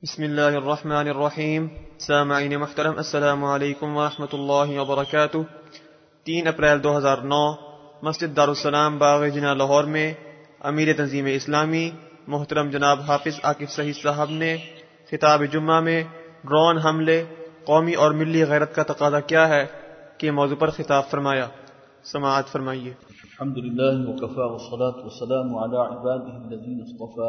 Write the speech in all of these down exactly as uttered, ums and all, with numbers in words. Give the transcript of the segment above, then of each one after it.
بسم اللہ الرحمن الرحیم۔ سامعین محترم، السلام علیکم ورحمۃ اللہ وبرکاتہ۔ تین اپریل دو ہزار نو مسجد دارالسلام باغ جناح لاہور میں امیر تنظیم اسلامی محترم جناب حافظ عاکف صحیح صاحب نے خطاب جمعہ میں ڈرون حملے قومی اور ملی غیرت کا تقاضا کیا ہے کے موضوع پر خطاب فرمایا۔ سماعت فرمائیے۔ الحمد للہ وکفى والصلاة والسلام على عباده الذين اصطفى،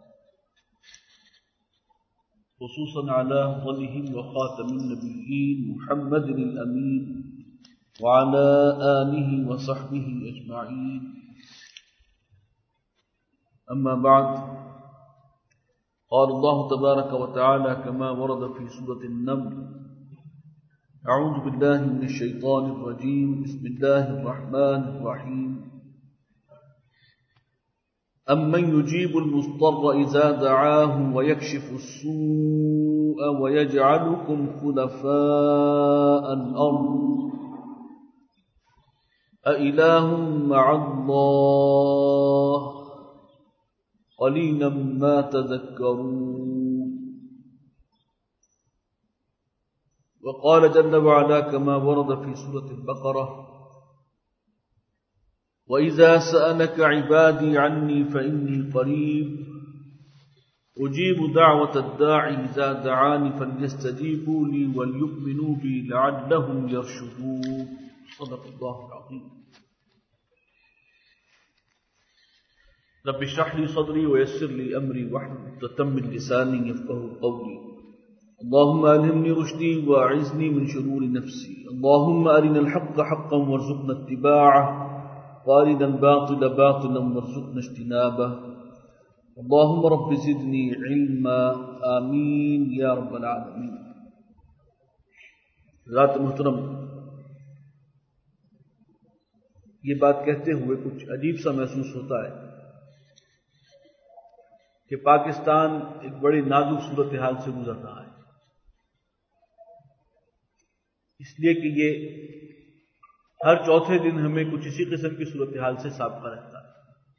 خصوصا على أفضلهم وخاتم النبيين محمد الأمين وعلى آله وصحبه أجمعين، أما بعد، قال الله تبارك وتعالى كما ورد في سورة النمل: أعوذ بالله من الشيطان الرجيم، بسم الله الرحمن الرحيم، أَمَّنْ يُجِيبُ الْمُضْطَرَّ إِذَا دَعَاهُ وَيَكْشِفُ السُّوءَ وَيَجْعَلُكُمْ خُلَفَاءَ الْأَرْضِ أَإِلَٰهٌ مَّعَ اللَّهِ قَلِيلًا مَّا تَذَكَّرُونَ۔ وقال جل وعلا كما ورد في سورة البقرة: وَإِذَا سَأَلَكَ عِبَادِي عَنِّي فَإِنِّي قَرِيبٌ أُجِيبُ دَعْوَةَ الدَّاعِ إِذَا دَعَانِ فَلْيَسْتَجِيبُوا لِي وَلْيُؤْمِنُوا بِي لَعَلَّهُمْ يَرْشُدُونَ۔ صدق اللہ العظیم۔ رب اشرح لي صدري ويسر لي أمري واحلل عقدة من لساني يفقهوا قولي۔ اللهم ألهمني رشدي وأعذني من شرور نفسي۔ اللهم أرنا الحق حقا وارزقنا اتباعه وارنا الباطل باطلا وارزقنا اجتنابه۔ اللهم رب زدني علما، آمین یا رب العالمین۔ حضرات محترم، یہ بات کہتے ہوئے کچھ عجیب سا محسوس ہوتا ہے کہ پاکستان ایک بڑی نازک صورتحال سے گزر رہا ہے، اس لیے کہ یہ ہر چوتھے دن ہمیں کچھ اسی قسم کی صورتحال سے سابقہ رہتا ہے۔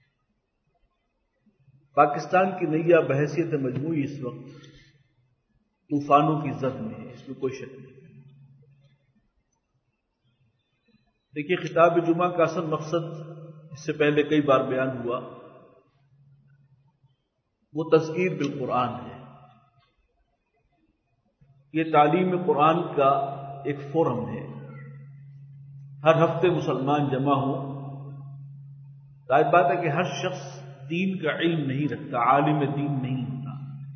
پاکستان کی نیا بحیثیت مجموعی اس وقت طوفانوں کی زد میں ہے، اس میں کوئی شک نہیں۔ دیکھیے، خطاب جمعہ کا اصل مقصد اس سے پہلے کئی بار بیان ہوا، وہ تذکیر بالقرآن ہے۔ یہ تعلیم قرآن کا ایک فورم ہے، ہر ہفتے مسلمان جمع ہوں۔ ظاہر بات ہے کہ ہر شخص دین کا علم نہیں رکھتا، عالم دین نہیں ہوتا۔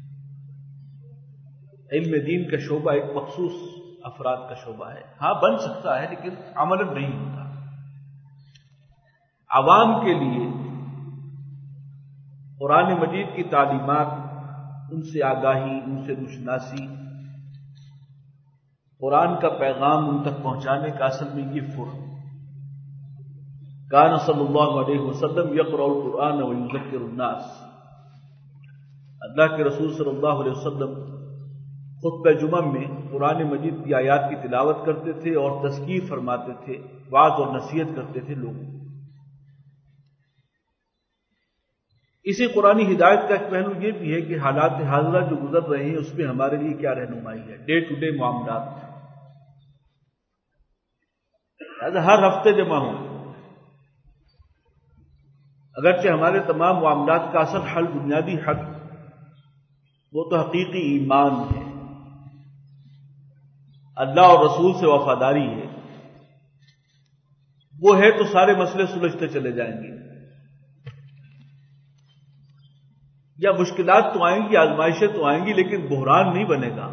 علم دین کا شعبہ ایک مخصوص افراد کا شعبہ ہے، ہاں بن سکتا ہے لیکن عملاً نہیں ہوتا۔ عوام کے لیے قرآن مجید کی تعلیمات، ان سے آگاہی، ان سے روشناسی، قرآن کا پیغام ان تک پہنچانے کا اصل میں یہ فرق۔ کان صلی اللہ علیہ وسلم یقرأ القرآن ویذکر الناس، اللہ کے رسول صلی اللہ علیہ وسلم خطبہ جمعہ میں قرآن مجید کی آیات کی تلاوت کرتے تھے اور تذکیر فرماتے تھے، وعظ اور نصیحت کرتے تھے لوگوں کو۔ اسی قرآنی ہدایت کا ایک پہلو یہ بھی ہے کہ حالات حاضرہ جو گزر رہے ہیں اس میں ہمارے لیے کیا رہنمائی ہے، ڈے ٹو ڈے معاملات۔ ہر ہفتے جمع ہوں، اگرچہ ہمارے تمام معاملات کا اصل حل، بنیادی حل، وہ تو حقیقی ایمان ہے، اللہ اور رسول سے وفاداری ہے، وہ ہے تو سارے مسئلے سلجھتے چلے جائیں گے۔ یا مشکلات تو آئیں گی، آزمائشیں تو آئیں گی، لیکن بحران نہیں بنے گا۔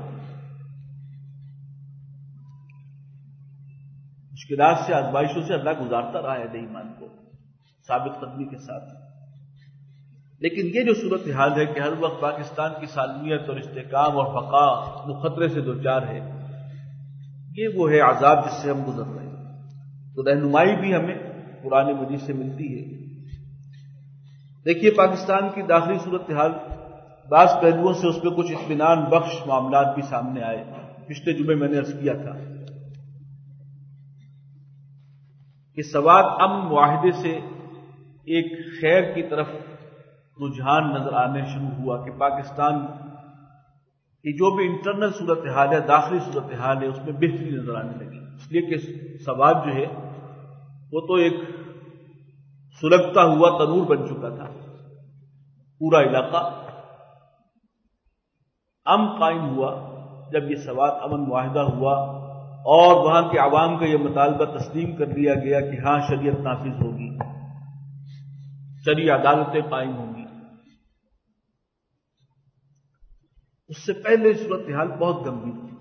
مشکلات سے، آزمائشوں سے اللہ گزارتا رہا ہے ایمان کو ثابت قدمی کے ساتھ۔ لیکن یہ جو صورتحال ہے کہ ہر وقت پاکستان کی سالمیت اور استحکام اور بقا وہ خطرے سے دوچار ہے، یہ وہ ہے عذاب جس سے ہم گزر رہے ہیں۔ تو رہنمائی بھی ہمیں قرآن مجید سے ملتی ہے۔ دیکھیے، پاکستان کی داخلی صورتحال، بعض پہلوؤں سے اس میں کچھ اطمینان بخش معاملات بھی سامنے آئے۔ پچھلے جمعے میں نے عرض کیا تھا کہ سواد امن معاہدے سے ایک خیر کی طرف رجحان نظر آنے شروع ہوا کہ پاکستان کہ جو بھی انٹرنل صورتحال ہے، داخلی صورتحال ہے، اس میں بہتری نظر آنے لگی، اس لیے کہ سوات جو ہے وہ تو ایک سلگتا ہوا تنور بن چکا تھا، پورا علاقہ امن قائم ہوا جب یہ سوات امن معاہدہ ہوا اور وہاں کے عوام کا یہ مطالبہ تسلیم کر لیا گیا کہ ہاں شریعت نافذ ہوگی، شرعی عدالتیں قائم ہوں گی۔ اس سے پہلے صورتحال بہت گمبھیر تھی۔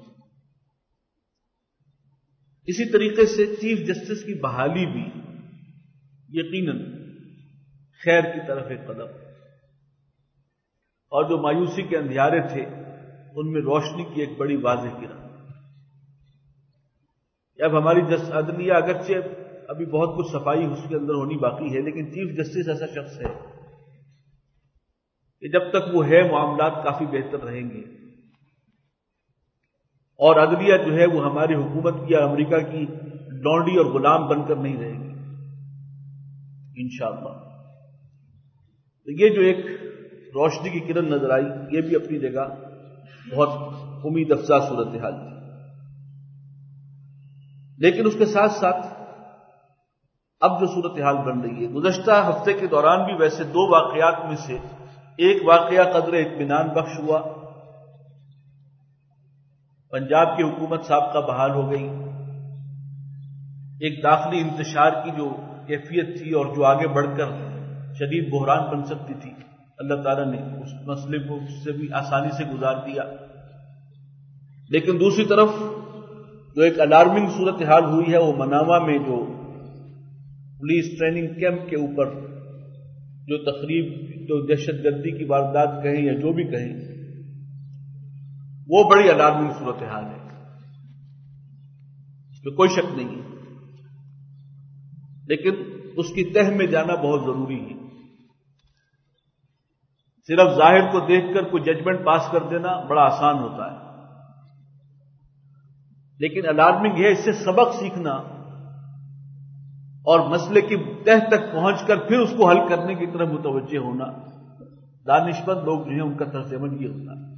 اسی طریقے سے چیف جسٹس کی بحالی بھی یقیناً خیر کی طرف ایک قدم، اور جو مایوسی کے اندھیارے تھے ان میں روشنی کی ایک بڑی واضح کرن۔ اب ہماری جس عدلیہ اگرچہ ابھی بہت کچھ صفائی اس کے اندر ہونی باقی ہے، لیکن چیف جسٹس ایسا شخص ہے کہ جب تک وہ ہے معاملات کافی بہتر رہیں گے، اور عدلیہ جو ہے وہ ہماری حکومت کی یا امریکہ کی لونڈی اور غلام بن کر نہیں رہے گی انشاءاللہ۔ تو یہ جو ایک روشنی کی کرن نظر آئی، یہ بھی اپنی جگہ بہت امید افزا صورتحال تھی۔ لیکن اس کے ساتھ ساتھ اب جو صورتحال بن رہی ہے، گزشتہ ہفتے کے دوران بھی ویسے دو واقعات میں سے ایک واقعہ قدر اطمینان بخش ہوا، پنجاب کی حکومت سابقہ بحال ہو گئی، ایک داخلی انتشار کی جو کیفیت تھی اور جو آگے بڑھ کر شدید بحران بن سکتی تھی، اللہ تعالیٰ نے اس مسئلے کو اس سے بھی آسانی سے گزار دیا۔ لیکن دوسری طرف جو ایک الارمنگ صورتحال ہوئی ہے وہ مناوا میں جو پولیس ٹریننگ کیمپ کے اوپر جو تقریب، جو دہشت گردی کی واردات کہیں یا جو بھی کہیں، وہ بڑی الارمنگ صورتحال ہے، اس میں کوئی شک نہیں ہے، لیکن اس کی تہ میں جانا بہت ضروری ہے۔ صرف ظاہر کو دیکھ کر کوئی ججمنٹ پاس کر دینا بڑا آسان ہوتا ہے، لیکن الارمنگ ہے اس سے سبق سیکھنا اور مسئلے کی تہ تک پہنچ کر پھر اس کو حل کرنے کی طرف متوجہ ہونا۔ دانشمند لوگ جو ہیں ان کا طرز عمل یہ ہوتا ہے۔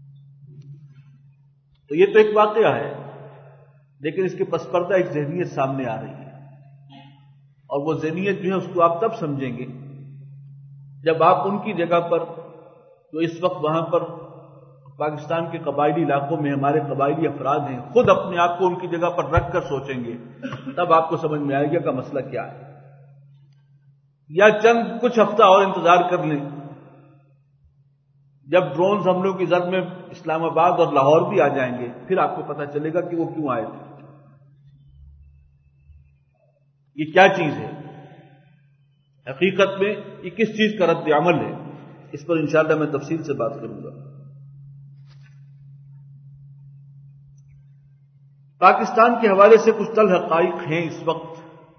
تو یہ تو ایک واقعہ ہے، لیکن اس کے پس پردہ ایک ذہنیت سامنے آ رہی ہے، اور وہ ذہنیت جو ہے اس کو آپ تب سمجھیں گے جب آپ ان کی جگہ پر جو اس وقت وہاں پر پاکستان کے قبائلی علاقوں میں ہمارے قبائلی افراد ہیں، خود اپنے آپ کو ان کی جگہ پر رکھ کر سوچیں گے، تب آپ کو سمجھ میں آئے گا کہ مسئلہ کیا ہے۔ یا چند کچھ ہفتہ اور انتظار کر لیں، جب ڈرونز حملوں کی زد میں اسلام آباد اور لاہور بھی آ جائیں گے، پھر آپ کو پتہ چلے گا کہ وہ کیوں آئے تھے، یہ کیا چیز ہے، حقیقت میں یہ کس چیز کا رد عمل ہے۔ اس پر انشاءاللہ میں تفصیل سے بات کروں گا۔ پاکستان کے حوالے سے کچھ تل حقائق ہیں اس وقت،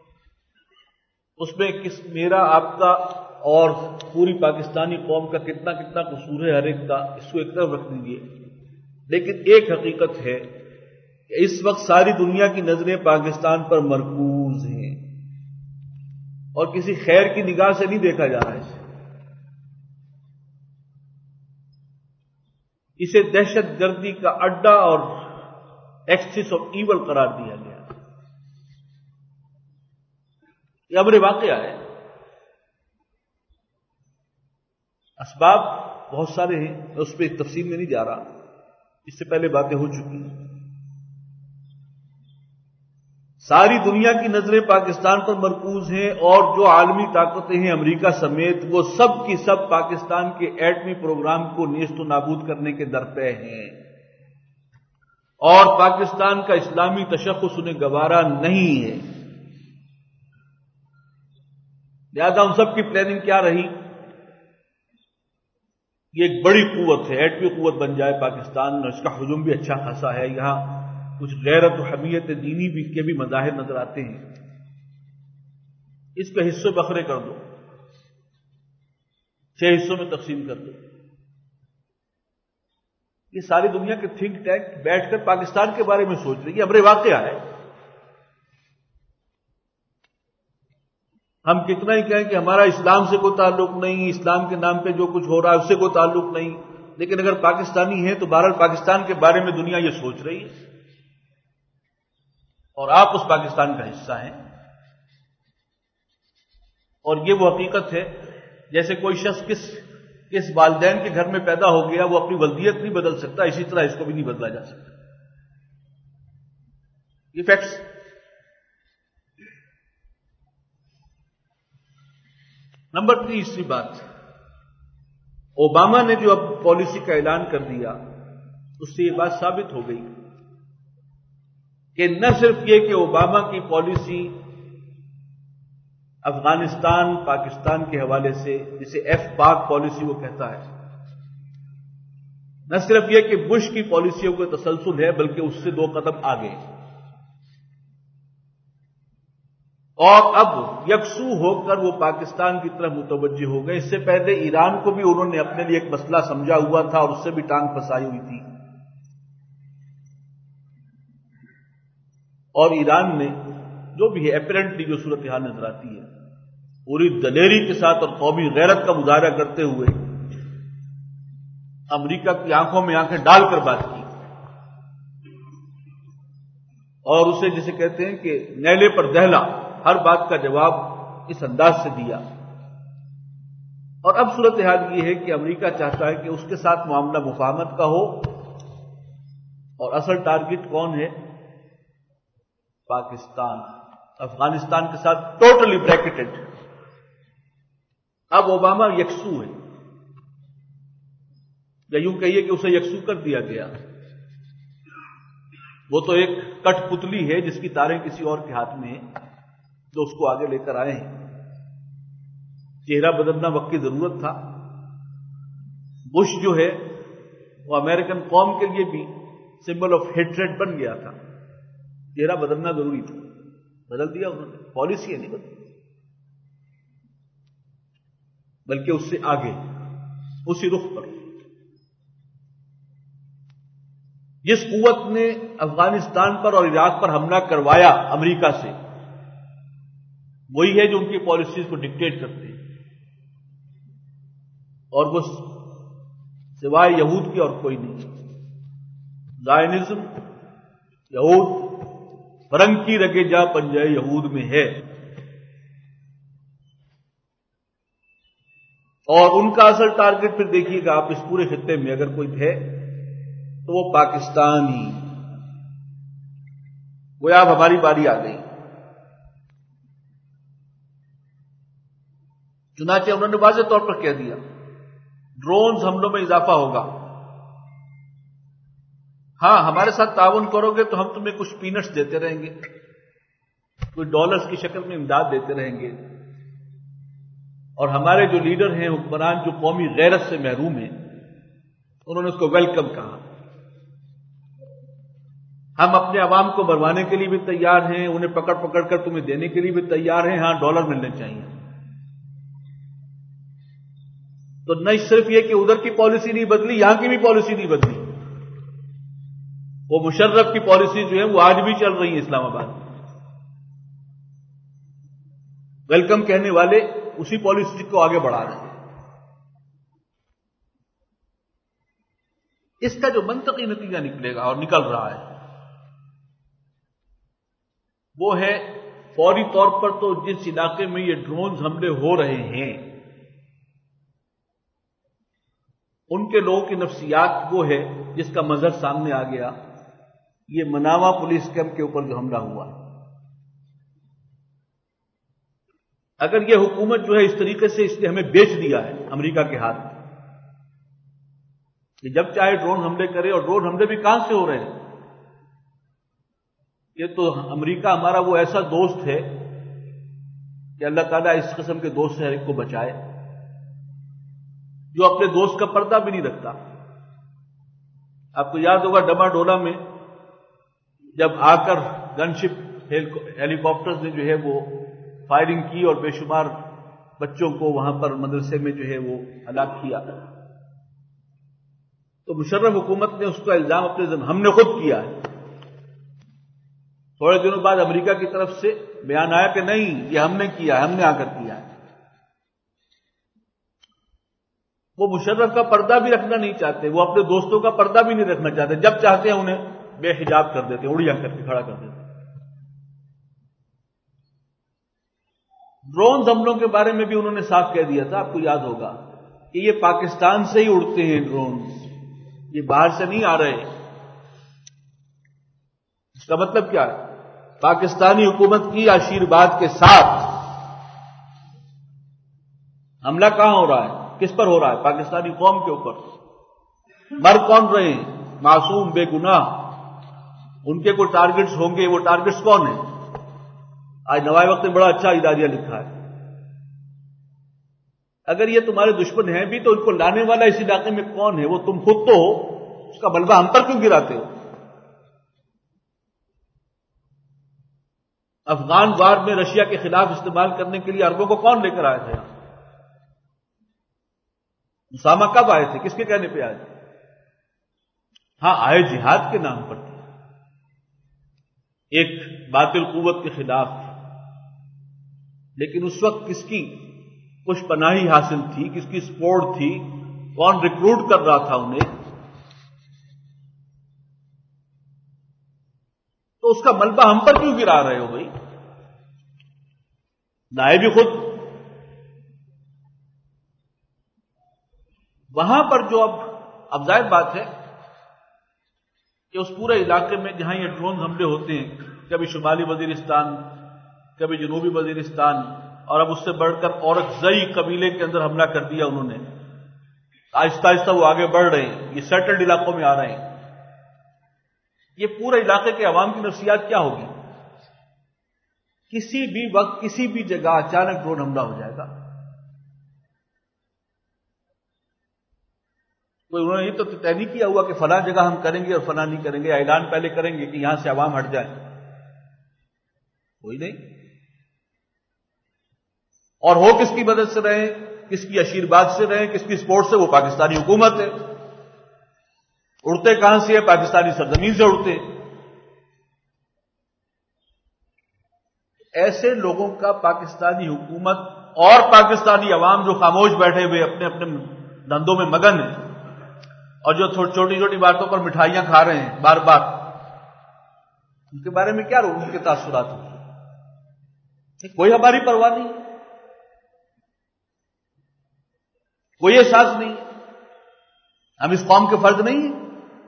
اس میں کس میرا آپ کا اور پوری پاکستانی قوم کا کتنا کتنا قصور ہے ہر ایک کا، اس کو ایک طرف رکھ دیجیے، لیکن ایک حقیقت ہے کہ اس وقت ساری دنیا کی نظریں پاکستان پر مرکوز ہیں، اور کسی خیر کی نگاہ سے نہیں دیکھا جا رہا ہے، اسے دہشت گردی کا اڈا اور ایکسس آف ایول قرار دیا گیا۔ یہ امر واقعہ ہے، اسباب بہت سارے ہیں، میں اس پہ تفصیل میں نہیں جا رہا، اس سے پہلے باتیں ہو چکی ہیں۔ ساری دنیا کی نظریں پاکستان پر مرکوز ہیں، اور جو عالمی طاقتیں ہیں امریکہ سمیت، وہ سب کی سب پاکستان کے ایٹمی پروگرام کو نیست و نابود کرنے کے درپے ہیں، اور پاکستان کا اسلامی تشخص انہیں گوارا نہیں ہے۔ لہذا ان سب کی پلاننگ کیا رہی؟ یہ ایک بڑی قوت ہے، ایٹمی قوت بن جائے پاکستان، اور اس کا حجم بھی اچھا خاصا ہے، یہاں کچھ غیرت و حمیت دینی بھی کے بھی مظاہر نظر آتے ہیں، اس پہ حصوں بکھرے کر دو، چھ حصوں میں تقسیم کر دو۔ یہ ساری دنیا کے تھنک ٹینک بیٹھ کر پاکستان کے بارے میں سوچ رہی ہے، امر واقعہ ہے۔ ہم کتنا ہی کہیں کہ ہمارا اسلام سے کوئی تعلق نہیں، اسلام کے نام پہ جو کچھ ہو رہا ہے اس سے کوئی تعلق نہیں، لیکن اگر پاکستانی ہیں تو بہرحال پاکستان کے بارے میں دنیا یہ سوچ رہی ہے اور آپ اس پاکستان کا حصہ ہیں. اور یہ وہ حقیقت ہے جیسے کوئی شخص کس کس والدین کے گھر میں پیدا ہو گیا وہ اپنی ولدیت نہیں بدل سکتا، اسی طرح اس کو بھی نہیں بدلا جا سکتا. یہ فیکٹس. نمبر تیسری بات، اوباما نے جو اب پالیسی کا اعلان کر دیا اس سے یہ بات ثابت ہو گئی کہ نہ صرف یہ کہ اوباما کی پالیسی افغانستان پاکستان کے حوالے سے جسے ایف پاک پالیسی وہ کہتا ہے، نہ صرف یہ کہ بش کی پالیسیوں کا تسلسل ہے بلکہ اس سے دو قدم آگے، اور اب یکسو ہو کر وہ پاکستان کی طرف متوجہ ہو گئے. اس سے پہلے ایران کو بھی انہوں نے اپنے لیے ایک مسئلہ سمجھا ہوا تھا اور اس سے بھی ٹانگ پھنسائی ہوئی تھی، اور ایران نے جو بھی ہے اپیرنٹلی جو صورتحال نظر آتی ہے پوری دلیری کے ساتھ اور قومی غیرت کا مظاہرہ کرتے ہوئے امریکہ کی آنکھوں میں آنکھیں ڈال کر بات کی اور اسے جسے کہتے ہیں کہ نیلے پر دہلا ہر بات کا جواب اس انداز سے دیا. اور اب صورتحال یہ ہے کہ امریکہ چاہتا ہے کہ اس کے ساتھ معاملہ مفاہمت کا ہو اور اصل ٹارگٹ کون ہے؟ پاکستان. افغانستان کے ساتھ ٹوٹلی بریکٹڈ. اب اوباما یکسو ہے یا یوں کہیے کہ اسے یکسو کر دیا گیا. وہ تو ایک کٹ پتلی ہے جس کی تاریں کسی اور کے ہاتھ میں ہیں جو اس کو آگے لے کر آئے ہیں. چہرہ بدلنا وقت کی ضرورت تھا. بش جو ہے وہ امریکن قوم کے لیے بھی سمبل آف ہیٹریڈ بن گیا تھا. چہرہ بدلنا ضروری تھا، بدل دیا انہوں نے. پالیسی نہیں بدلی بلکہ اس سے آگے اسی رخ پر. جس قوت نے افغانستان پر اور عراق پر حملہ کروایا امریکہ سے وہی ہے جو ان کی پالیسیز کو ڈکٹیٹ کرتے ہیں، اور وہ سوائے یہود کی اور کوئی نہیں. زائنزم یہود فرنگ کی رگے جا پنجے یہود میں ہے، اور ان کا اصل ٹارگٹ پھر دیکھیے گا آپ اس پورے خطے میں اگر کوئی ہے تو وہ پاکستان ہی. گویا اب ہماری باری آ گئی. چنانچہ انہوں نے واضح طور پر کہہ دیا ڈرونز حملوں میں اضافہ ہوگا. ہاں ہمارے ساتھ تعاون کرو گے تو ہم تمہیں کچھ پینٹس دیتے رہیں گے، کچھ ڈالرز کی شکل میں امداد دیتے رہیں گے، اور ہمارے جو لیڈر ہیں حکمران جو قومی غیرت سے محروم ہیں انہوں نے اس کو ویلکم کہا. ہم اپنے عوام کو مروانے کے لیے بھی تیار ہیں، انہیں پکڑ پکڑ کر تمہیں دینے کے لیے بھی تیار ہیں، ہاں ڈالر ملنے چاہیے. تو نہ صرف یہ کہ ادھر کی پالیسی نہیں بدلی، یہاں کی بھی پالیسی نہیں بدلی. وہ مشرف کی پالیسی جو ہے وہ آج بھی چل رہی ہے اسلام آباد میں. ویلکم کہنے والے اسی پالیسی کو آگے بڑھا رہے ہیں. اس کا جو منطقی نتیجہ نکلے گا اور نکل رہا ہے وہ ہے فوری طور پر تو جس علاقے میں یہ ڈرونز حملے ہو رہے ہیں ان کے لوگوں کی نفسیات وہ ہے جس کا مظہر سامنے آ گیا. یہ مناوا پولیس کیمپ کے اوپر جو حملہ ہوا ہے، اگر یہ حکومت جو ہے اس طریقے سے اس نے ہمیں بیچ دیا ہے امریکہ کے ہاتھ میں کہ جب چاہے ڈرون حملے کرے، اور ڈرون حملے بھی کہاں سے ہو رہے ہیں؟ یہ تو امریکہ ہمارا وہ ایسا دوست ہے کہ اللہ تعالیٰ اس قسم کے دوست سے ہر ایک کو بچائے جو اپنے دوست کا پردہ بھی نہیں رکھتا. آپ کو یاد ہوگا ڈما ڈولا میں جب آ کر گن شپ ہیلی کاپٹرز نے جو ہے وہ فائرنگ کی اور بے شمار بچوں کو وہاں پر مدرسے میں جو ہے وہ ہلاک کیا، تو مشرف حکومت نے اس کا الزام اپنے ذمہ ہم نے خود کیا ہے. تھوڑے دنوں بعد امریکہ کی طرف سے بیان آیا کہ نہیں یہ ہم نے کیا ہے، ہم نے آ کر کیا ہے. وہ مشرف کا پردہ بھی رکھنا نہیں چاہتے، وہ اپنے دوستوں کا پردہ بھی نہیں رکھنا چاہتے، جب چاہتے ہیں انہیں بے حجاب کر دیتے، اڑیا کر کے کھڑا کر دیتے۔ ڈرون حملوں کے بارے میں بھی انہوں نے صاف کہہ دیا تھا، آپ کو یاد ہوگا کہ یہ پاکستان سے ہی اڑتے ہیں ڈرون، یہ باہر سے نہیں آ رہے۔ اس کا مطلب کیا ہے؟ پاکستانی حکومت کی آشیرواد کے ساتھ حملہ کہاں ہو رہا ہے؟ کس پر ہو رہا ہے؟ پاکستانی قوم کے اوپر۔ مر کون رہے ہیں؟ معصوم، بے گناہ۔ ان کے کوئی ٹارگٹس ہوں گے، وہ ٹارگٹس کون ہیں؟ آج نوائے وقت نے بڑا اچھا اداریہ لکھا ہے، اگر یہ تمہارے دشمن ہیں بھی تو ان کو لانے والا اس علاقے میں کون ہے؟ وہ تم خود تو ہو، اس کا ملبہ ہم پر کیوں گراتے ہو؟ افغان وار میں رشیا کے خلاف استعمال کرنے کے لیے عربوں کو کون لے کر آئے تھے؟ اسامہ کب آئے تھے؟ کس کے کہنے پہ آئے تھے؟ ہاں آئے جہاد کے نام پر تھے، ایک باطل قوت کے خلاف، لیکن اس وقت کس کی خوش پناہی حاصل تھی، کس کی سپورٹ تھی، کون ریکروٹ کر رہا تھا انہیں؟ تو اس کا ملبہ ہم پر کیوں گرا رہے ہو بھائی؟ لائے بھی خود۔ وہاں پر جو اب اب ظاہر بات ہے کہ اس پورے علاقے میں جہاں یہ ڈرون حملے ہوتے ہیں، کبھی شمالی وزیرستان، کبھی جنوبی وزیرستان، اور اب اس سے بڑھ کر اورکزئی قبیلے کے اندر حملہ کر دیا انہوں نے، آہستہ آہستہ وہ آگے بڑھ رہے ہیں، یہ سیٹلڈ علاقوں میں آ رہے ہیں۔ یہ پورے علاقے کے عوام کی نفسیات کیا ہوگی؟ کسی بھی وقت کسی بھی جگہ اچانک ڈرون حملہ ہو جائے گا۔ کوئی انہوں نے یہ تو طے نہیں کیا ہوا کہ فلاں جگہ ہم کریں گے اور فلاں نہیں کریں گے، اعلان پہلے کریں گے کہ یہاں سے عوام ہٹ جائیں، کوئی نہیں۔ اور ہو کس کی مدد سے رہے، کس کی آشیرواد سے رہے، کس کی سپورٹ سے؟ وہ پاکستانی حکومت ہے۔ اڑتے کہاں سے ہے؟ پاکستانی سرزمین سے اڑتے ہیں۔ ایسے لوگوں کا پاکستانی حکومت اور پاکستانی عوام جو خاموش بیٹھے ہوئے اپنے اپنے دھندوں میں مگن ہیں اور جو چھوٹی چھوٹی باتوں پر مٹھائیاں کھا رہے ہیں بار بار، ان کے بارے میں کیا ان کے تاثرات ہیں؟ کوئی ہماری پرواہ نہیں، کوئی احساس نہیں، ہم اس قوم کے فرد نہیں ہیں۔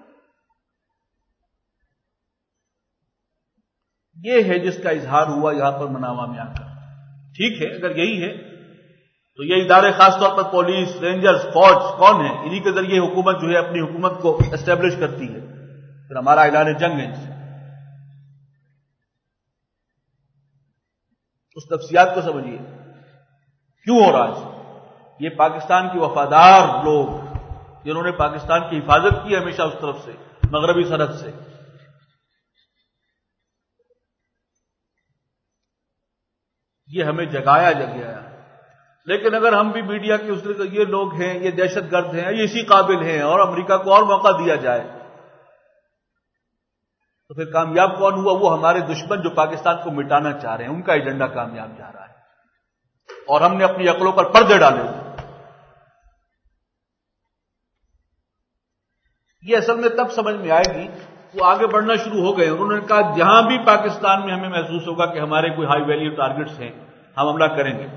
یہ ہے جس کا اظہار ہوا یہاں پر مناوا میں آ کر۔ ٹھیک ہے، اگر یہی ہے تو یہ ادارے خاص طور پر پولیس، رینجرز، فوج کون ہیں؟ انہی کے ذریعے حکومت جو ہے اپنی حکومت کو اسٹیبلش کرتی ہے، پھر ہمارا اعلان جنگ ہے ان سے۔ اس نفسیات کو سمجھیے کیوں ہو رہا ہے۔ یہ پاکستان کے وفادار لوگ جنہوں نے پاکستان کی حفاظت کی ہمیشہ اس طرف سے، مغربی سرحد سے، یہ ہمیں جگایا جگایا۔ لیکن اگر ہم بھی میڈیا کے اس طرح یہ لوگ ہیں، یہ دہشت گرد ہیں، یہ اسی قابل ہیں، اور امریکہ کو اور موقع دیا جائے، تو پھر کامیاب کون ہوا؟ وہ ہمارے دشمن جو پاکستان کو مٹانا چاہ رہے ہیں، ان کا ایجنڈا کامیاب جا رہا ہے، اور ہم نے اپنی عقلوں پر پردے ڈالے۔ یہ اصل میں تب سمجھ میں آئے گی، وہ آگے بڑھنا شروع ہو گئے۔ انہوں نے کہا جہاں بھی پاکستان میں ہمیں محسوس ہوگا کہ ہمارے کوئی ہائی ویلیو ٹارگٹس ہیں، ہم حملہ کریں گے۔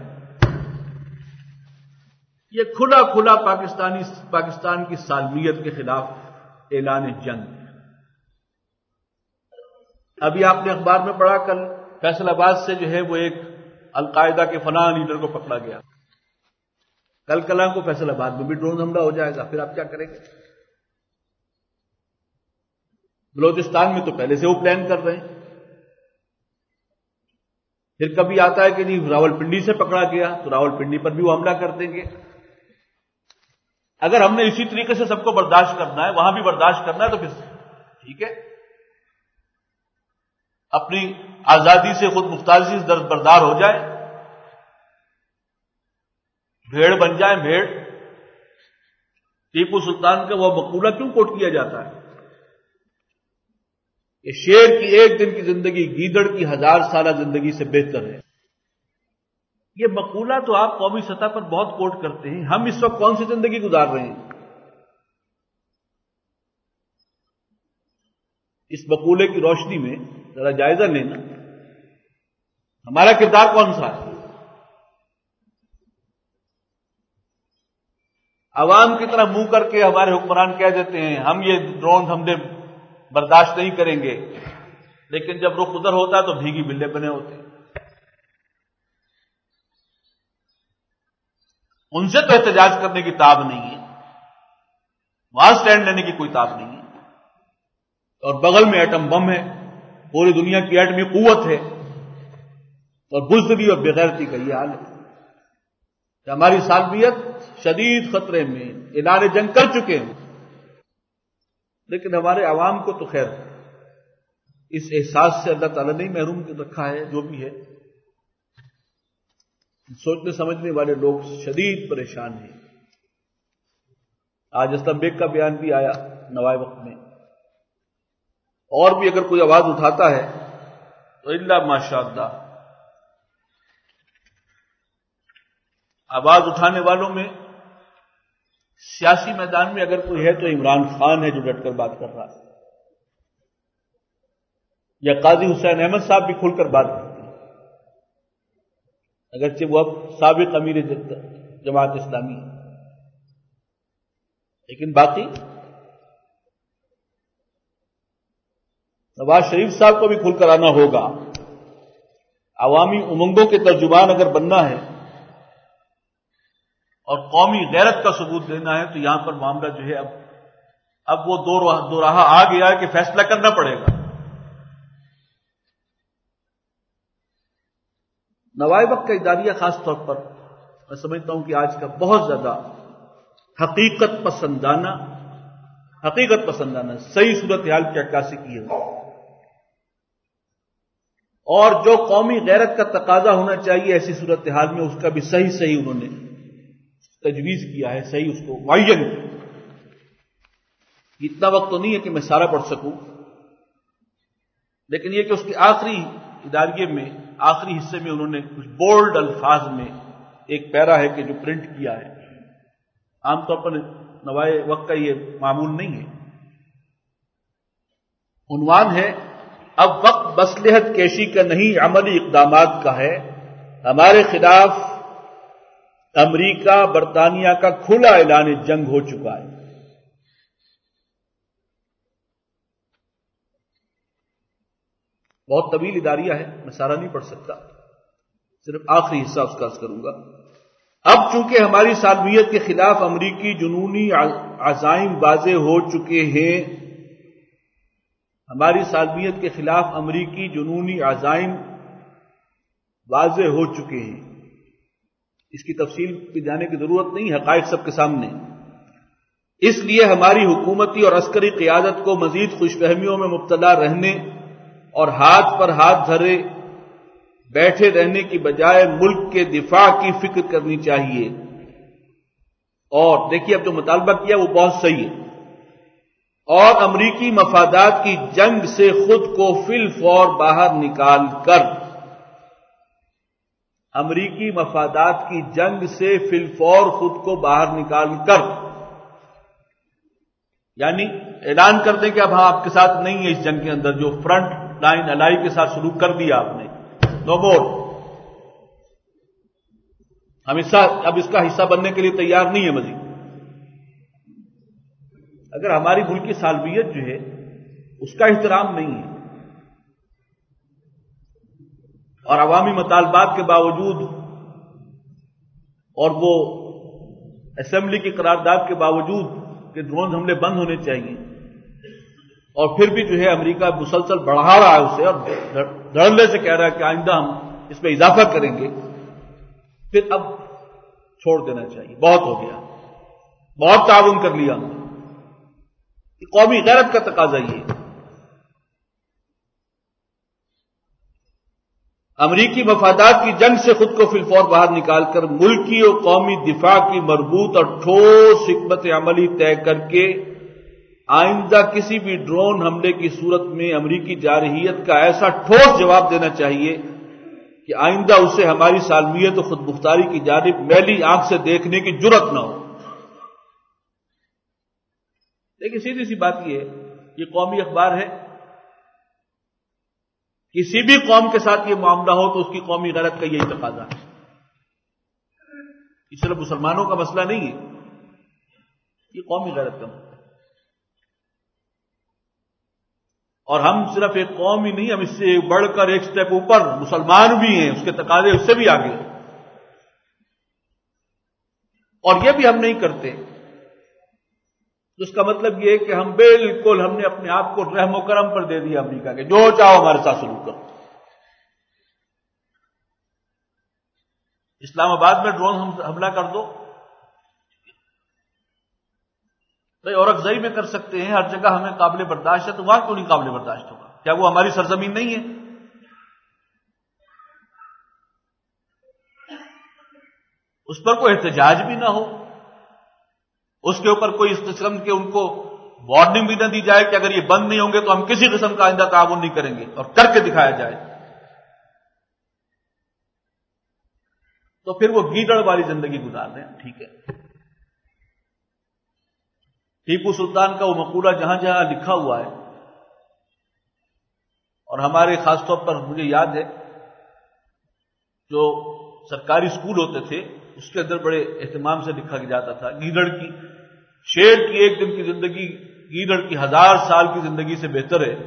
یہ کھلا کھلا پاکستانی پاکستان کی سالمیت کے خلاف اعلان جنگ۔ ابھی آپ نے اخبار میں پڑھا، کل فیصل آباد سے جو ہے وہ ایک القاعدہ کے فلاں لیڈر کو پکڑا گیا۔ کل کلاں کو فیصل آباد میں بھی ڈرون حملہ ہو جائے گا، پھر آپ کیا کریں گے؟ بلوچستان میں تو پہلے سے وہ پلان کر رہے ہیں۔ پھر کبھی آتا ہے کہ نہیں راول پنڈی سے پکڑا گیا تو راول پنڈی پر بھی وہ حملہ کر دیں گے۔ اگر ہم نے اسی طریقے سے سب کو برداشت کرنا ہے، وہاں بھی برداشت کرنا ہے، تو پھر ٹھیک ہے، اپنی آزادی سے خود مختاری سے درد بردار ہو جائے، بھیڑ بن جائیں بھیڑ۔ ٹیپو سلطان کا وہ مقولہ کیوں کوٹ کیا جاتا ہے کہ شیر کی ایک دن کی زندگی گیدڑ کی ہزار سالہ زندگی سے بہتر ہے۔ یہ مقولہ تو آپ قومی سطح پر بہت کوٹ کرتے ہیں، ہم اس وقت کون سی زندگی گزار رہے ہیں؟ اس مقولے کی روشنی میں ذرا جائزہ لینا، ہمارا کردار کون سا ہے؟ عوام کی طرح منہ کر کے ہمارے حکمران کہہ دیتے ہیں ہم یہ ڈرون حملے برداشت نہیں کریں گے، لیکن جب رخ ادھر ہوتا ہے تو بھیگی بلے بنے ہوتے ہیں۔ ان سے تو احتجاج کرنے کی تاب نہیں ہے، وہاں سٹینڈ لینے کی کوئی تاب نہیں ہے، اور بغل میں ایٹم بم ہے، پوری دنیا کی ایٹمی قوت ہے، اور بزدلی اور بےغیرتی کا یہ حال ہے کہ ہماری سالمیت شدید خطرے میں، اعلان جنگ کر چکے ہیں، لیکن ہمارے عوام کو تو خیر اس احساس سے اللہ تعالیٰ نے محروم رکھا ہے۔ جو بھی ہے، سوچنے سمجھنے والے لوگ شدید پریشان ہیں۔ آج اسلم بیگ کا بیان بھی آیا نوائے وقت میں، اور بھی اگر کوئی آواز اٹھاتا ہے تو الا ماشاء اللہ، آواز اٹھانے والوں میں سیاسی میدان میں اگر کوئی ہے تو عمران خان ہے جو ڈٹ کر بات کر رہا ہے، یا قاضی حسین احمد صاحب بھی کھل کر بات کرتے ہیں، اگرچہ وہ اب سابق امیر جماعت اسلامی ہے، لیکن باقی نواز شریف صاحب کو بھی کھل کر آنا ہوگا۔ عوامی امنگوں کے ترجمان اگر بننا ہے اور قومی غیرت کا ثبوت دینا ہے تو یہاں پر معاملہ جو ہے اب اب وہ دو راہ دو راہ آ گیا ہے کہ فیصلہ کرنا پڑے گا۔ نوائے وقت کا اداریہ خاص طور پر میں سمجھتا ہوں کہ آج کا بہت زیادہ حقیقت پسندانہ حقیقت پسندانہ صحیح صورتحال کی عکاسی کی ہے، اور جو قومی غیرت کا تقاضا ہونا چاہیے ایسی صورتحال میں اس کا بھی صحیح صحیح انہوں نے تجویز کیا ہے، صحیح اس کو معین۔ اتنا وقت تو نہیں ہے کہ میں سارا پڑھ سکوں، لیکن یہ کہ اس کے آخری اداریے میں آخری حصے میں انہوں نے کچھ بولڈ الفاظ میں ایک پیرا ہے کہ جو پرنٹ کیا ہے، عام طور پر نوائے وقت کا یہ معمول نہیں ہے۔ عنوان ہے اب وقت مصلحت کیشی کا نہیں عملی اقدامات کا ہے، ہمارے خلاف امریکہ برطانیہ کا کھلا اعلان جنگ ہو چکا ہے۔ بہت طویل اداریہ ہے، میں سارا نہیں پڑھ سکتا، صرف آخری حصہ اس کا عرض کروں گا۔ اب چونکہ ہماری سالمیت کے خلاف امریکی جنونی عزائم واضح ہو چکے ہیں ہماری سالمیت کے خلاف امریکی جنونی عزائم واضح ہو چکے ہیں، اس کی تفصیل پہ جانے کی ضرورت نہیں، حقائق سب کے سامنے۔ اس لیے ہماری حکومتی اور عسکری قیادت کو مزید خوش فہمیوں میں مبتلا رہنے اور ہاتھ پر ہاتھ دھرے بیٹھے رہنے کی بجائے ملک کے دفاع کی فکر کرنی چاہیے۔ اور دیکھیے اب جو مطالبہ کیا وہ بہت صحیح ہے، اور امریکی مفادات کی جنگ سے خود کو فی الفور باہر نکال کر امریکی مفادات کی جنگ سے فی الفور خود کو باہر نکال کر، یعنی اعلان کر دیں کہ اب ہم آپ کے ساتھ نہیں ہیں اس جنگ کے اندر، جو فرنٹ لائن الائی کے ساتھ سلوک کر دیا آپ نے، نو مور، ہم حصہ اب اس کا حصہ بننے کے لیے تیار نہیں ہے مزید۔ اگر ہماری ملکی سالمیت جو ہے اس کا احترام نہیں ہے اور عوامی مطالبات کے باوجود اور وہ اسمبلی کی قرارداد کے باوجود کہ ڈرون حملے بند ہونے چاہیے، اور پھر بھی جو ہے امریکہ مسلسل بڑھا رہا ہے اسے اور دھڑلے سے کہہ رہا ہے کہ آئندہ ہم اس میں اضافہ کریں گے، پھر اب چھوڑ دینا چاہیے، بہت ہو گیا، بہت تعاون کر لیا ہم نے۔ قومی غیرت کا تقاضا یہ امریکی مفادات کی جنگ سے خود کو فی الفور باہر نکال کر ملکی اور قومی دفاع کی مربوط اور ٹھوس حکمت عملی طے کر کے آئندہ کسی بھی ڈرون حملے کی صورت میں امریکی جارحیت کا ایسا ٹھوس جواب دینا چاہیے کہ آئندہ اسے ہماری سالمیت و خود مختاری کی جانب میلی آنکھ سے دیکھنے کی جرت نہ ہو. لیکن سیدھی سی بات یہ ہے، یہ قومی اخبار ہے، کسی بھی قوم کے ساتھ یہ معاملہ ہو تو اس کی قومی غیرت کا یہی تقاضا ہے. یہ صرف مسلمانوں کا مسئلہ نہیں ہے، یہ قومی غیرت کا مسئلہ ہے. اور ہم صرف ایک قوم ہی نہیں، ہم اس سے بڑھ کر ایک سٹیپ اوپر مسلمان بھی ہیں، اس کے تقاضے اس سے بھی آگے ہیں. اور یہ بھی ہم نہیں کرتے، اس کا مطلب یہ ہے کہ ہم بالکل ہم نے اپنے آپ کو رحم و کرم پر دے دیا امریکہ کے، جو چاہو ہمارے ساتھ سلوک کرو. اسلام آباد میں ڈرون حملہ کر دو، بھائی اورکزئی میں کر سکتے ہیں، ہر جگہ ہمیں قابل برداشت ہے، تو وہاں کیوں نہیں قابل برداشت ہوگا؟ کیا وہ ہماری سرزمین نہیں ہے؟ اس پر کوئی احتجاج بھی نہ ہو، اس کے اوپر کوئی اس قسم کے ان کو وارننگ بھی نہ دی جائے کہ اگر یہ بند نہیں ہوں گے تو ہم کسی قسم کا آئندہ تعاون نہیں کریں گے، اور کر کے دکھایا جائے، تو پھر وہ گیدڑ والی زندگی گزار رہے ہیں. ٹھیک ہے، ٹیپو سلطان کا وہ مقولہ جہاں جہاں لکھا ہوا ہے، اور ہمارے خاص طور پر مجھے یاد ہے جو سرکاری اسکول ہوتے تھے اس کے اندر بڑے اہتمام سے لکھا جاتا تھا، گیدڑ کی شیر کی ایک دن کی زندگی گیدڑ کی ہزار سال کی زندگی سے بہتر ہے.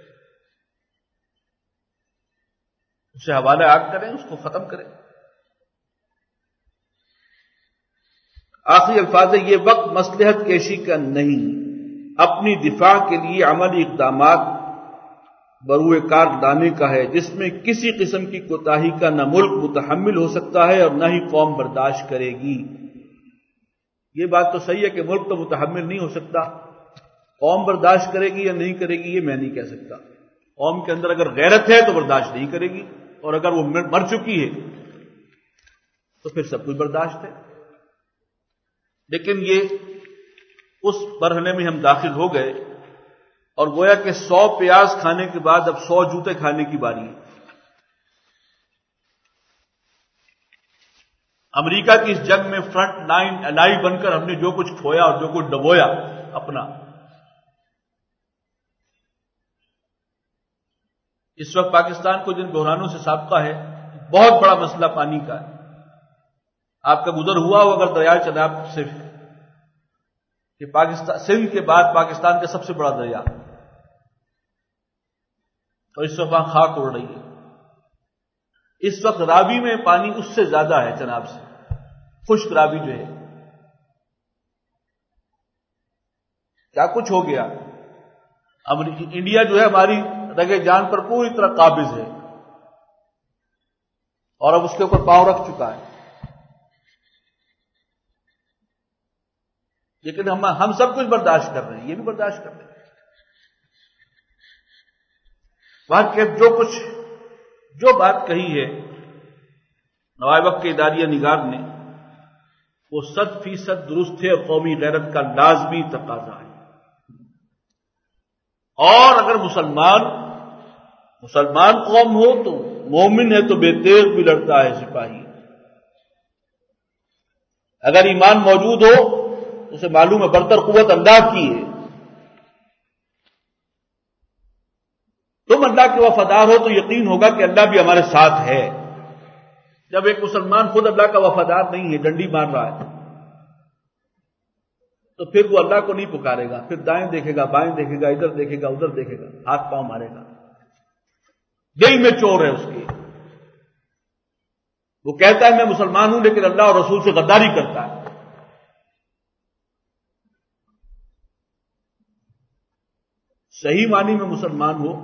اسے حوالہ آگ کریں، اس کو ختم کریں. آخری الفاظ ہے، یہ وقت مصلحت کیشی کا نہیں، اپنی دفاع کے لیے عملی اقدامات بروئے کار لانے کا ہے، جس میں کسی قسم کی کوتاہی کا نہ ملک متحمل ہو سکتا ہے اور نہ ہی قوم برداشت کرے گی. یہ بات تو صحیح ہے کہ ملک تو متحمل نہیں ہو سکتا، قوم برداشت کرے گی یا نہیں کرے گی یہ میں نہیں کہہ سکتا. قوم کے اندر اگر غیرت ہے تو برداشت نہیں کرے گی، اور اگر وہ مر چکی ہے تو پھر سب کچھ برداشت ہے. لیکن یہ اس مرحلے میں ہم داخل ہو گئے اور گویا کہ سو پیاز کھانے کے بعد اب سو جوتے کھانے کی باری ہے. امریکہ کی اس جنگ میں فرنٹ لائن الائی بن کر ہم نے جو کچھ کھویا اور جو کچھ ڈبویا اپنا، اس وقت پاکستان کو جن بحرانوں سے سابقہ ہے، بہت بڑا مسئلہ پانی کا ہے. آپ کا گزر ہوا ہو اگر دریائے چناب سے، کہ پاکستان سندھ کے بعد پاکستان کا سب سے بڑا دریا، اور اس وقت وہاں خاک اڑ رہی ہے. اس وقت راوی میں پانی اس سے زیادہ ہے چناب سے، خشک راوی جو ہے. کیا کچھ ہو گیا؟ اب انڈیا جو ہے ہماری رگے جان پر پوری طرح قابض ہے، اور اب اس کے اوپر پاؤں رکھ چکا ہے. لیکن ہم ہم سب کچھ برداشت کر رہے ہیں، یہ بھی برداشت کر رہے ہیں. وہاں کے جو کچھ جو بات کہی ہے نوائے وقت کے اداریہ نگار نے، وہ صد فیصد درست ہے اور قومی غیرت کا لازمی تقاضا ہے. اور اگر مسلمان مسلمان قوم ہو تو مومن ہے تو بے تیغ بھی لڑتا ہے سپاہی. اگر ایمان موجود ہو تو اسے معلوم ہے برتر قوت اللہ کی ہے. تم اللہ کے وفادار ہو تو یقین ہوگا کہ اللہ بھی ہمارے ساتھ ہے. جب ایک مسلمان خود اللہ کا وفادار نہیں ہے، ڈنڈی مار رہا ہے، تو پھر وہ اللہ کو نہیں پکارے گا، پھر دائیں دیکھے گا، بائیں دیکھے گا، ادھر دیکھے گا، ادھر دیکھے گا، ہاتھ پاؤں مارے گا. دل میں چور ہے اس کے. وہ کہتا ہے میں مسلمان ہوں لیکن اللہ اور رسول سے غداری کرتا ہے. صحیح معنی میں مسلمان ہو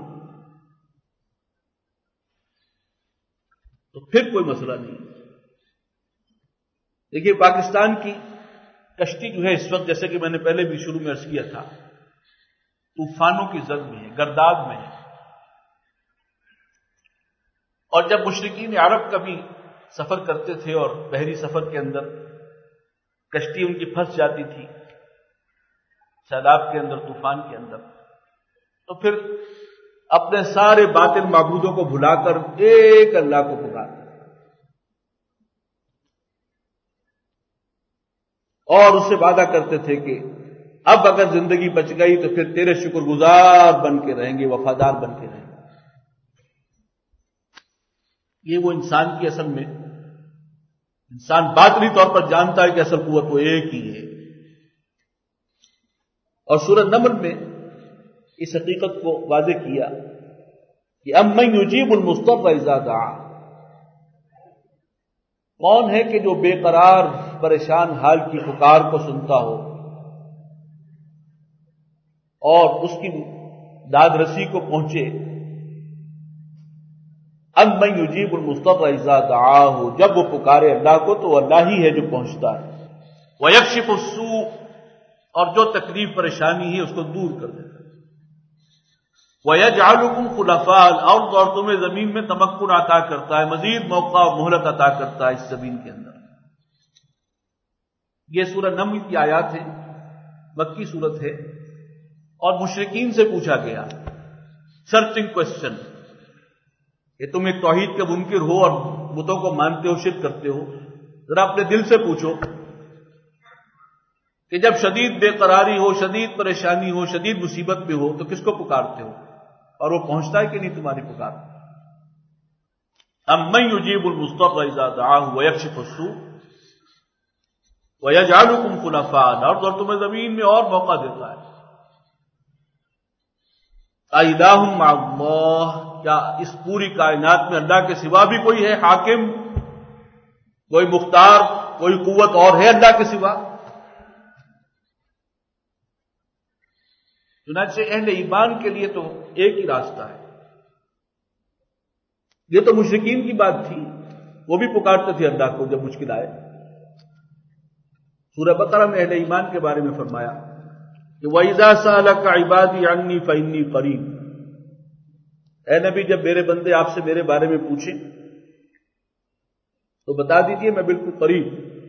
تو پھر کوئی مسئلہ نہیں. دیکھیے پاکستان کی کشتی جو ہے اس وقت، جیسے کہ میں نے پہلے بھی شروع میں عرض کیا تھا، طوفانوں کی زد میں ہے، گرداب میں ہے. اور جب مشرکین عرب کبھی سفر کرتے تھے اور بحری سفر کے اندر کشتی ان کی پھنس جاتی تھی سیلاب کے اندر، طوفان کے اندر، تو پھر اپنے سارے باطل معبودوں کو بھلا کر ایک اللہ کو پکار اور اس سے وعدہ کرتے تھے کہ اب اگر زندگی بچ گئی تو پھر تیرے شکر گزار بن کے رہیں گے، وفادار بن کے رہیں گے۔ یہ وہ انسان کی اصل میں، انسان باطنی طور پر جانتا ہے کہ اصل قوت وہ ایک ہی ہے۔ اور سورہ نمل میں اس حقیقت کو واضح کیا کہ امن یجیب المضطر اذا دعا، کون ہے کہ جو بے قرار پریشان حال کی پکار کو سنتا ہو اور اس کی داد رسی کو پہنچے۔ امن یجیب المضطر اذا دعاہ، جب وہ پکارے اللہ کو تو وہ اللہ ہی ہے جو پہنچتا ہے۔ ویکشف السوء، اور جو تکلیف پریشانی ہے اس کو دور کر دیتا ہے۔ وَيَجْعَلُكُمْ خُلَفَاءَ الْأَرْضِ، اور تمہیں زمین میں تمکن عطا کرتا ہے، مزید موقع اور مہلت عطا کرتا ہے اس زمین کے اندر۔ یہ سورہ نمل کی آیات ہے، مکی سورت ہے، اور مشرکین سے پوچھا گیا سرچنگ کوشچن کہ تم ایک توحید کے منکر ہو اور بتوں کو مانتے ہو، شرک کرتے ہو، ذرا اپنے دل سے پوچھو کہ جب شدید بے قراری ہو، شدید پریشانی ہو، شدید مصیبت میں ہو تو کس کو پکارتے ہو، اور وہ پہنچتا ہے کہ نہیں تمہاری پکار؟ امن یجیب المضطر اذا دعاہ ویکشف السوء ویجعلکم خلفاء الارض، اور تمہیں زمین میں اور موقع دیتا ہے۔ الہ مع اللہ، کیا اس پوری کائنات میں اللہ کے سوا بھی کوئی ہے حاکم، کوئی مختار، کوئی قوت اور ہے اللہ کے سوا؟ چنانچہ اہل ایمان کے لیے تو ایک ہی راستہ ہے۔ یہ تو مشرکین کی بات تھی، وہ بھی پکارتے تھے اللہ کو جب مشکل آئے۔ سورہ بقرہ میں اہل ایمان کے بارے میں فرمایا کہ وَإِذَا سَأَلَكَ عِبَادِي عَنِّي فَإِنِّي قَرِيبٌ، اے نبی جب میرے بندے آپ سے میرے بارے میں پوچھیں تو بتا دیجئے میں بالکل قریب،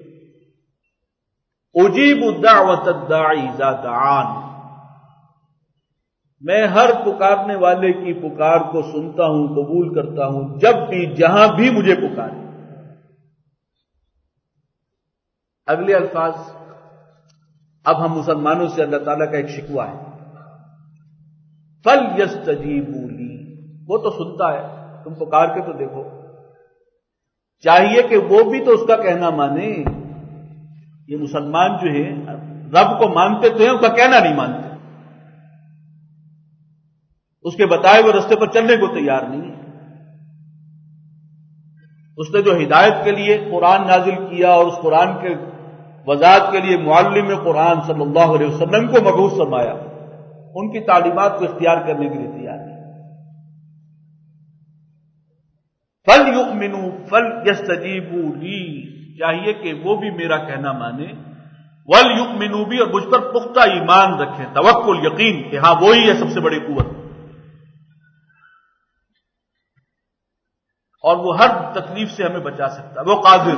اجیب الدعوۃ الداعی اذا دعان، میں ہر پکارنے والے کی پکار کو سنتا ہوں، قبول کرتا ہوں، جب بھی جہاں بھی مجھے پکارے۔ اگلے الفاظ اب ہم مسلمانوں سے اللہ تعالیٰ کا ایک شکوہ ہے، فَلْيَسْتَجِيبُوا لِي، وہ تو سنتا ہے، تم پکار کے تو دیکھو۔ چاہیے کہ وہ بھی تو اس کا کہنا مانے۔ یہ مسلمان جو ہیں رب کو مانتے تو ہیں، اس کا کہنا نہیں مانتے، اس کے بتائے ہوئے رستے پر چلنے کو تیار نہیں ہے۔ اس نے جو ہدایت کے لیے قرآن نازل کیا اور اس قرآن کے وضاحت کے لیے معلم قرآن صلی اللہ علیہ وسلم کو مبعوث فرمایا، ان کی تعلیمات کو اختیار کرنے کے لیے تیار نہیں۔ فَلْيُؤْمِنُوا فَلْيَسْتَجِيبُوا لِي، چاہیے کہ وہ بھی میرا کہنا مانے، وَلْيُؤْمِنُوا بِي، اور مجھ پر پختہ ایمان رکھیں، توکل، یقین کہ ہاں وہی ہے سب سے بڑی قوت، اور وہ ہر تکلیف سے ہمیں بچا سکتا ہے، وہ قادر۔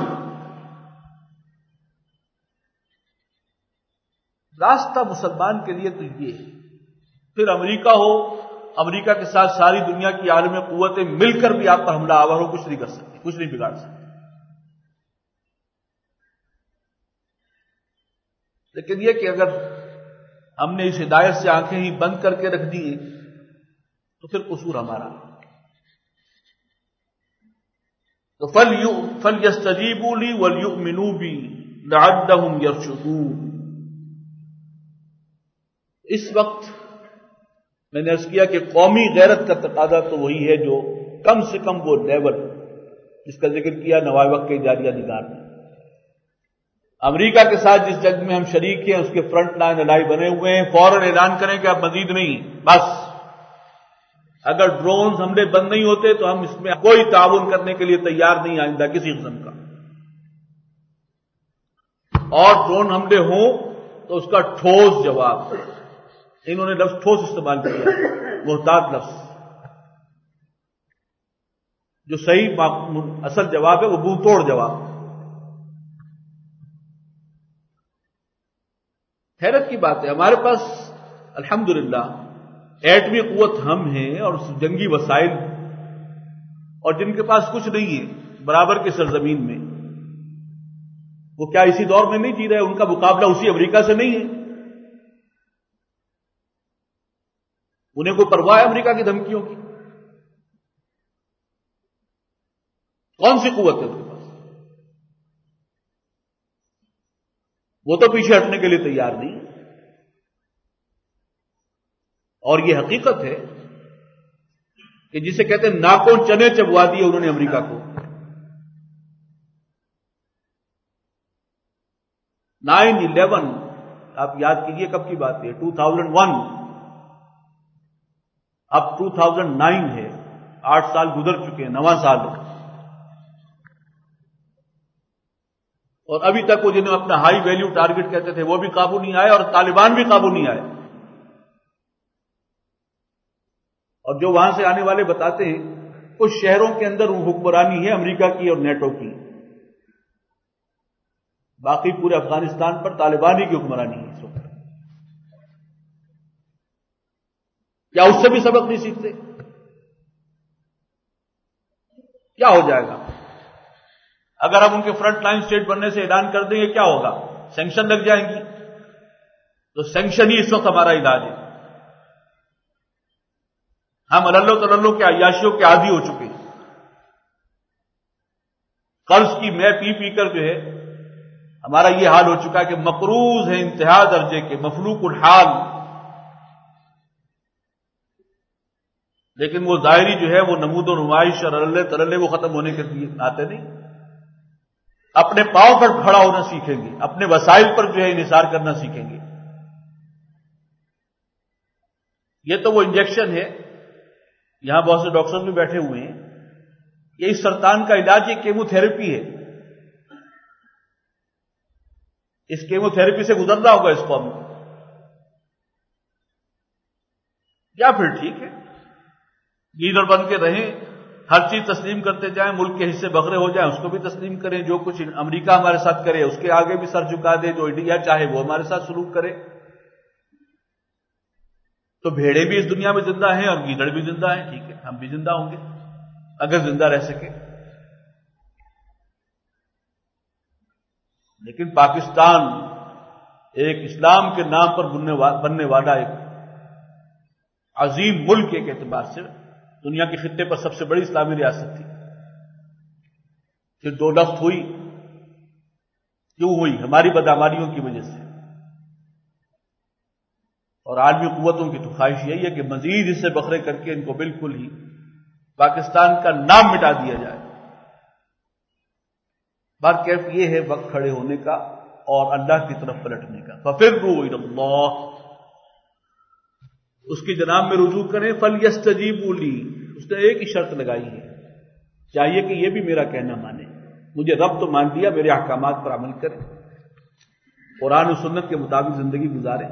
راستہ مسلمان کے لیے تو یہ ہے، پھر امریکہ ہو، امریکہ کے ساتھ ساری دنیا کی عالمی قوتیں مل کر بھی آپ پر حملہ آور ہو، کچھ نہیں کر سکتی، کچھ نہیں بگاڑ سکتی۔ لیکن یہ کہ اگر ہم نے اس ہدایت سے آنکھیں ہی بند کر کے رکھ دی تو پھر قصور ہمارا۔ تو فَلْيَسْتَجِيبُوا لِي وَلْيُؤْمِنُوا بِي لَعَلَّهُمْ يَرْشُدُونَ۔ اس وقت میں نے عرض کیا کہ قومی غیرت کا تقاضا تو وہی ہے جو کم سے کم وہ لیول جس کا ذکر کیا نوائے وقت کے جاریہ نگار نے۔ امریکہ کے ساتھ جس جنگ میں ہم شریک ہیں اس کے فرنٹ لائن الائی بنے ہوئے ہیں، فوراً اعلان کریں کہ اب مزید نہیں، بس اگر ڈرونز حملے بند نہیں ہوتے تو ہم اس میں کوئی تعاون کرنے کے لیے تیار نہیں آئندہ کسی قسم کا، اور ڈرون حملے ہوں تو اس کا ٹھوس جواب۔ انہوں نے لفظ ٹھوس استعمال کیا، محتاط لفظ، جو صحیح اصل جواب ہے وہ منہ توڑ جواب۔ حیرت کی بات ہے ہمارے پاس الحمدللہ ایٹمی قوت ہم ہیں اور جنگی وسائل، اور جن کے پاس کچھ نہیں ہے برابر کی سرزمین میں وہ کیا اسی دور میں نہیں جی رہے؟ ان کا مقابلہ اسی امریکہ سے نہیں ہے؟ انہیں کوئی پرواہ ہے امریکہ کی دھمکیوں کی؟ کون سی قوت ہے ان کے پاس؟ وہ تو پیچھے ہٹنے کے لیے تیار نہیں. اور یہ حقیقت ہے کہ جسے کہتے ہیں ناکون چنے چبوا دیے انہوں نے امریکہ کو. نائن الیون آپ یاد کیجئے کب کی بات ہے؟ Two thousand one. اب ٹو تھاؤزینڈ نائن ہے، آٹھ سال گزر چکے ہیں، نواں سال ہے. اور ابھی تک وہ جنہیں اپنا ہائی ویلیو ٹارگٹ کہتے تھے وہ بھی قابو نہیں آئے، اور طالبان بھی قابو نہیں آئے. اور جو وہاں سے آنے والے بتاتے ہیں کچھ شہروں کے اندر وہ حکمرانی ہے امریکہ کی اور نیٹو کی، باقی پورے افغانستان پر طالبان ہی کی حکمرانی ہے اس وقت. کیا اس سے بھی سبق نہیں سیکھتے؟ کیا ہو جائے گا اگر ہم ان کے فرنٹ لائن اسٹیٹ بننے سے اعلان کر دیں گے؟ کیا ہوگا؟ سینکشن لگ جائیں گی. تو سینکشن ہی اس وقت ہمارا علاج ہے. ہم اللو تللو کے عیاشیوں کے عادی ہو چکے ہیں. قرض کی میں پی پی کر جو ہے ہمارا یہ حال ہو چکا ہے کہ مقروض ہے انتہا درجے کے، مفلوق الحال. لیکن وہ ظاہری جو ہے وہ نمود و نمائش اور اللہ تللے وہ ختم ہونے کے ناطے نہیں. اپنے پاؤں پر کھڑا ہونا سیکھیں گے، اپنے وسائل پر جو ہے انحصار کرنا سیکھیں گے. یہ تو وہ انجیکشن ہے. یہاں بہت سے ڈاکٹر بھی بیٹھے ہوئے ہیں. یہ اس سرطان کا علاج یہ کیمو تھراپی ہے. اس کیمو تھراپی سے گزرنا ہوگا اس قوم کو. یا پھر ٹھیک ہے لیڈر بن کے رہیں، ہر چیز تسلیم کرتے جائیں، ملک کے حصے بکھرے ہو جائیں اس کو بھی تسلیم کریں، جو کچھ امریکہ ہمارے ساتھ کرے اس کے آگے بھی سر جھکا دے، جو انڈیا چاہے وہ ہمارے ساتھ سلوک کرے. تو بھیڑے بھی اس دنیا میں زندہ ہیں اور گیدڑ بھی زندہ ہیں. ٹھیک ہے ہم بھی زندہ ہوں گے اگر زندہ رہ سکے. لیکن پاکستان ایک اسلام کے نام پر بننے والا ایک عظیم ملک ایک اعتبار سے دنیا کے خطے پر سب سے بڑی اسلامی ریاست تھی. پھر دو لفظ ہوئی. کیوں ہوئی؟ ہماری بدعمالیوں کی وجہ سے. اور عالمی قوتوں کی تو خواہش یہی ہے کہ مزید اس سے بکھرے کر کے ان کو بالکل ہی پاکستان کا نام مٹا دیا جائے. بات کیف یہ ہے وقت کھڑے ہونے کا اور اللہ کی طرف پلٹنے کا. فَفِرُّوا إِلَى اللَّهِ، اس کی جناب میں رجوع کریں. فَلْيَسْتَجِيبُوا لِي، اس نے ایک ہی شرط لگائی ہے، چاہیے کہ یہ بھی میرا کہنا مانے. مجھے رب تو مان دیا، میرے احکامات پر عمل کریں، قرآن و سنت کے مطابق زندگی گزاریں.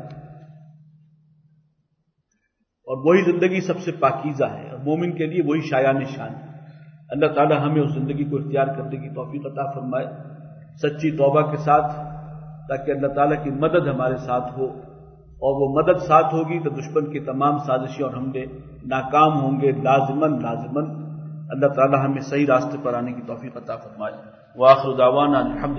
اور وہی زندگی سب سے پاکیزہ ہے اور مومن کے لیے وہی شایان شان ہے. اللہ تعالی ہمیں اس زندگی کو اختیار کرنے کی توفیق عطا فرمائے سچی توبہ کے ساتھ، تاکہ اللہ تعالیٰ کی مدد ہمارے ساتھ ہو، اور وہ مدد ساتھ ہوگی تو دشمن کی تمام سازشیں اور حملے ناکام ہوں گے لازماً لازماً. اللہ تعالیٰ ہمیں صحیح راستے پر آنے کی توفیق عطا فرمائے. وآخر دعوانا الحمد